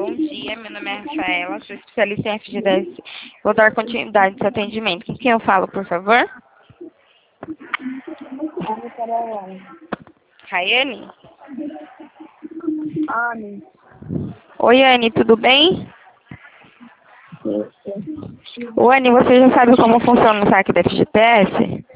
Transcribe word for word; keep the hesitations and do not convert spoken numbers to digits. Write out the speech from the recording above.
Bom dia, meu nome é Rafaela, sou especialista em F G T S. Vou dar continuidade ao seu atendimento. Com quem eu falo, por favor? Anne Caroline. Raiane? Anne. Oi, Anne, tudo bem? Isso. Ô, Anne, você já sabe como funciona o saque da F G T S?